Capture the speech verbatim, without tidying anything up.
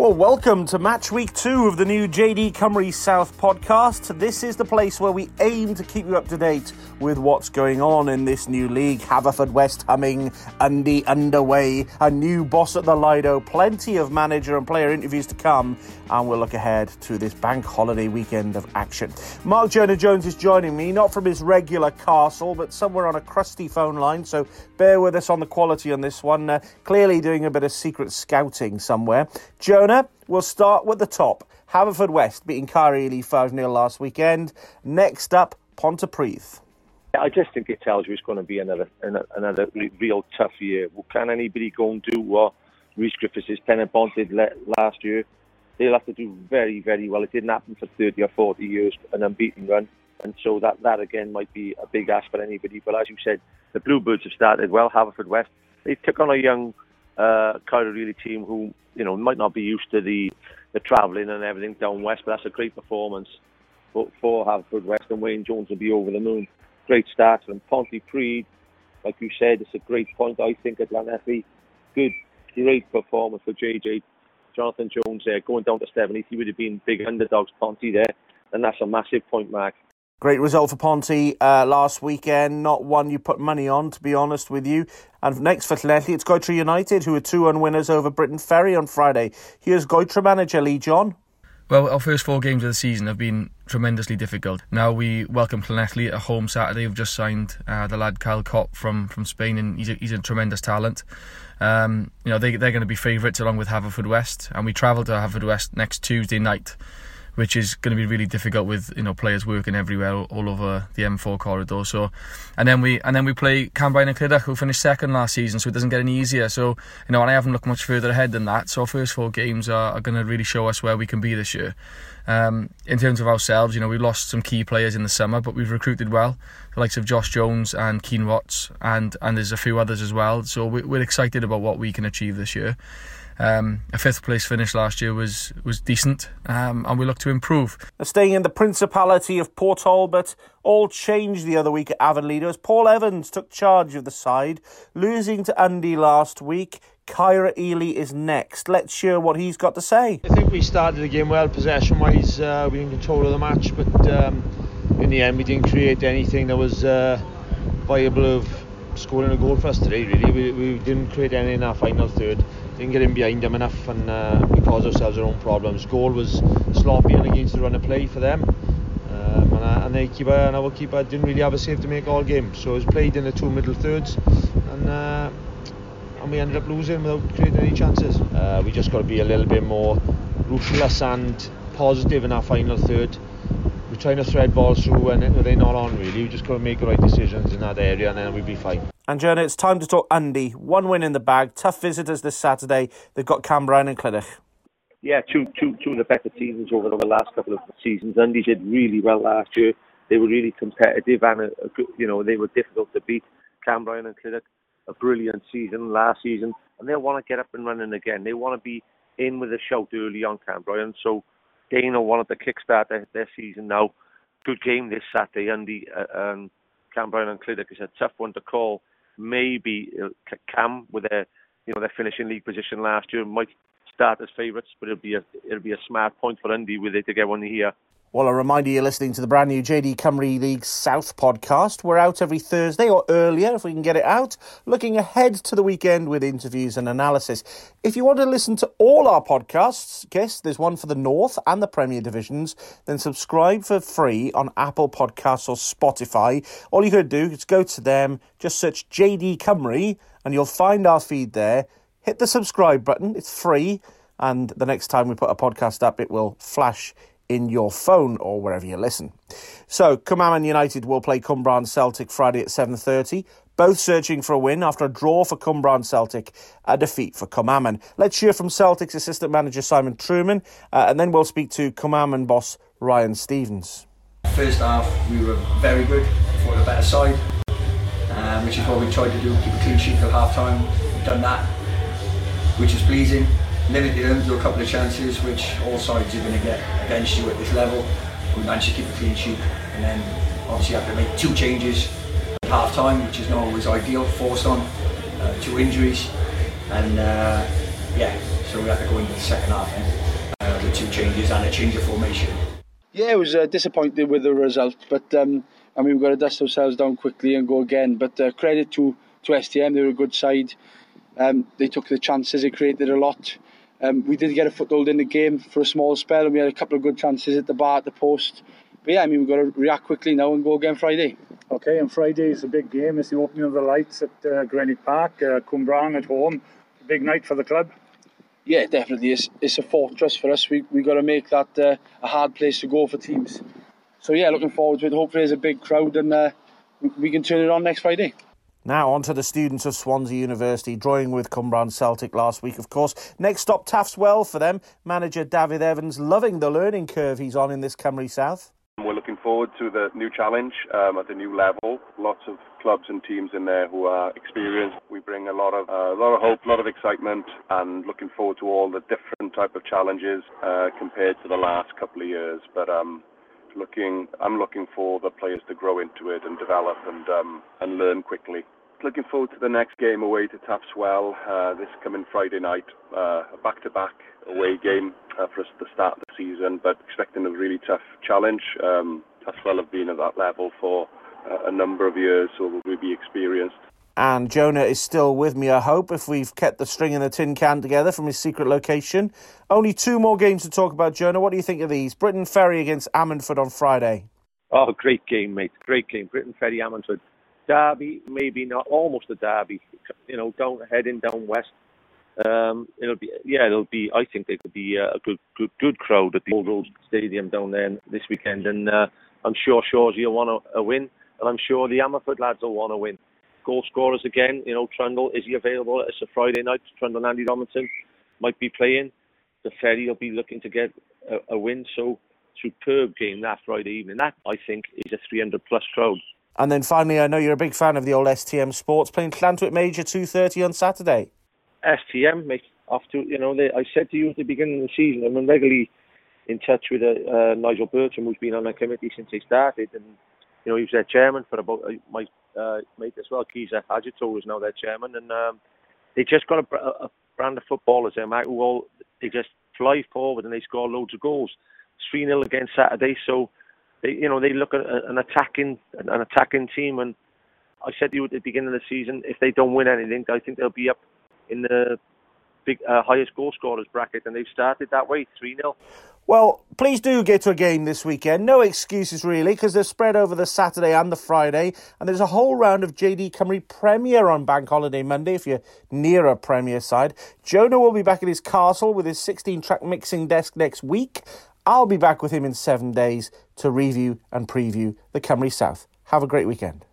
Well, welcome to match week two of the new J D Cymru South podcast. This is the place where we aim to keep you up to date with what's going on in this new league. Haverfordwest humming, Undy underway, a new boss at the Lido, plenty of manager and player interviews to come, and we'll look ahead to this bank holiday weekend of action. Mark Jonah-Jones is joining me, not from his regular castle, but somewhere on a crusty phone line, so bear with us on the quality on this one. Uh, clearly doing a bit of secret scouting somewhere. Jonah, we'll start with the top. Haverfordwest beating Caerphilly five nil last weekend. Next up, Pontypridd. I just think it tells you it's going to be another another real tough year. Well, can anybody go and do what Rhys Griffiths' Penybont did last year? They'll have to do very, very well. It didn't happen for thirty or forty years, an unbeaten run. And so that, that again, might be a big ask for anybody. But as you said, the Bluebirds have started well. Haverfordwest, they took on a young uh, Caerphilly team who, you know, might not be used to the, the travelling and everything down west, but that's a great performance for, for Haverfordwest, and Wayne Jones will be over the moon. Great start from Pontypridd. Like you said, it's a great point, I think, at Llanelli. Good, great performance for J J. Jonathan Jones there, going down to seventy. He would have been big underdogs, Ponty there, and that's a massive point, Mark. Great result for Ponty uh, last weekend. Not one you put money on, to be honest with you. And next for Llanelli, it's Goitre United, who were two one winners over Britain Ferry on Friday. Here's Goitre manager Lee John. Well, our first four games of the season have been tremendously difficult. Now we welcome Llanelli at home Saturday. We've just signed uh, the lad Kyle Kopp from, from Spain, and he's a, he's a tremendous talent. Um, you know, they, they're going to be favourites along with Haverfordwest, and we travel to Haverfordwest next Tuesday night, which is going to be really difficult with, you know, players working everywhere all, all over the M four corridor. So, and then we and then we play Cambrian and Clydach, who finished second last season, so it doesn't get any easier. So, you know, and I haven't looked much further ahead than that. So our first four games are, are going to really show us where we can be this year. Um, in terms of ourselves, you know, we lost some key players in the summer, but we've recruited well, the likes of Josh Jones and Keane Watts, and and there's a few others as well. So we, we're excited about what we can achieve this year. Um, a fifth place finish last year was was decent, um, and we look to improve. Staying in the Principality of Port Talbot, all changed the other week at Avonlido as Paul Evans took charge of the side, losing to Undy last week. Caerphilly is next. Let's hear what he's got to say. I think we started the game well, possession-wise. Uh, we were in control of the match, but um, in the end we didn't create anything that was uh, viable of scoring a goal for us today, really. We, we didn't create anything in our final third. Didn't get in behind them enough, and uh, we caused ourselves our own problems. Goal was sloppy and against the run of play for them, um, and, uh, and their keeper and our keeper didn't really have a save to make all game. So it was played in the two middle thirds, and uh, and we ended up losing without creating any chances. Uh, we just got to be a little bit more ruthless and positive in our final third. We're trying to thread balls through, and they're not on really. We just got to make the right decisions in that area, and then we'll be fine. And Jonah, it's time to talk Undy. One win in the bag. Tough visitors this Saturday. They've got Cambrian and Clydach. Yeah, two, two, two of the better teams over the last couple of seasons. Undy did really well last year. They were really competitive, and a, a, you know, they were difficult to beat. Cambrian and Clydach, a brilliant season last season, and they'll want to get up and running again. They want to be in with a shout early on, Cambrian. So Dana wanted to kickstart their, their season now. Good game this Saturday. Undy, uh, um, Cambrian and Clydach is a tough one to call. Maybe uh, Cam, with their, you know, their finishing league position last year, might start as favourites, but it'll be a it'll be a smart point for Undy with it to get one here. Well, a reminder, you're listening to the brand new J D Cymru League South podcast. We're out every Thursday or earlier if we can get it out, looking ahead to the weekend with interviews and analysis. If you want to listen to all our podcasts, guess there's one for the North and the Premier Divisions, then subscribe for free on Apple Podcasts or Spotify. All you got to do is go to them, just search J D Cymru, and you'll find our feed there. Hit the subscribe button, it's free, and the next time we put a podcast up, it will flash in your phone or wherever you listen. So, Cwmaman United will play Cwmbran Celtic Friday at seven thirty. Both searching for a win after a draw for Cwmbran Celtic, a defeat for Cwmaman. Let's hear from Celtic's assistant manager Simon Truman, uh, and then we'll speak to Cwmaman boss Ryan Stevens. First half, we were very good for the better side, um, which is what we tried to do, keep a clean sheet till half time. We've done that, which is pleasing. Limited them to a couple of chances, which all sides are going to get against you at this level. We managed to keep a clean sheet, and then obviously have to make two changes at half time, which is not always ideal, forced on, uh, two injuries, and uh, yeah, so we had to go into the second half then, uh, with two changes and a change of formation. Yeah, I was uh, disappointed with the result, but um, I mean, we've got to dust ourselves down quickly and go again. But uh, credit to, to S T M, they were a good side. Um, they took the chances, they created a lot. Um, we did get a foothold in the game for a small spell, and we had a couple of good chances at the bar, at the post. But yeah, I mean, we've got to react quickly now and go again Friday. Okay, and Friday is a big game. It's the opening of the lights at uh, Greenwich Park, uh, Cwmbran at home. Big night for the club. Yeah, definitely. It's, it's a fortress for us. We we got to make that uh, a hard place to go for teams. So yeah, looking forward to it. Hopefully there's a big crowd and uh, we can turn it on next Friday. Now on to the students of Swansea University, drawing with Cwmbran Celtic last week, of course. Next stop, Taffs Well for them. Manager David Evans loving the learning curve he's on in this Cymru South. We're looking forward to the new challenge um, at the new level. Lots of clubs and teams in there who are experienced. We bring a lot of uh, a lot of hope, a lot of excitement, and looking forward to all the different type of challenges uh, compared to the last couple of years. But um, looking, I'm looking for the players to grow into it and develop and um, and learn quickly. Looking forward to the next game away to Taffs Well uh, this coming Friday night, uh, a back-to-back away game uh, for us at the start of the season, but expecting a really tough challenge. Um, Taffs Well have been at that level for uh, a number of years, so we'll be experienced. And Jonah is still with me, I hope, if we've kept the string in the tin can together from his secret location. Only two more games to talk about, Jonah. What do you think of these? Britton Ferry against Ammanford on Friday. Oh, great game, mate. Great game. Britton Ferry, Ammanford. Derby, maybe not, almost a derby, you know, down heading down west. Um, it'll be, yeah, it'll be. I think there could be a good, good, good crowd at the Old Road Stadium down there this weekend, and uh, I'm sure Shawsey will want a, a win, and I'm sure the Ammanford lads will want a win. Goal scorers again, you know, Trundle, is he available? It's a Friday night. Trundle and Andy Robinson might be playing. The Ferry will be looking to get a, a win. So superb game that Friday evening. That I think is a three hundred plus crowd. And then finally, I know you're a big fan of the old S T M Sports, playing Llantwit Major two thirty on Saturday. S T M, mate, off to, you know, they, I said to you at the beginning of the season, I'm regularly in touch with uh, uh, Nigel Bertram, who's been on the committee since they started, and, you know, he was their chairman for about, uh, my uh, mate as well, Keza Agito is now their chairman, and um, they just got a, a brand of footballers there, mate, who all, they just fly forward and they score loads of goals. three nil against Saturday, so They, you know, they look at an attacking, an attacking team, and I said to you at the beginning of the season, if they don't win anything, I think they'll be up in the big uh, highest goal scorers bracket, and they've started that way, three nil. Well, please do get to a game this weekend. No excuses, really, because they're spread over the Saturday and the Friday, and there's a whole round of J D Cymru Premier on Bank Holiday Monday, if you're near a Premier side. Jonah will be back at his castle with his sixteen-track mixing desk next week. I'll be back with him in seven days to review and preview the Cymru South. Have a great weekend.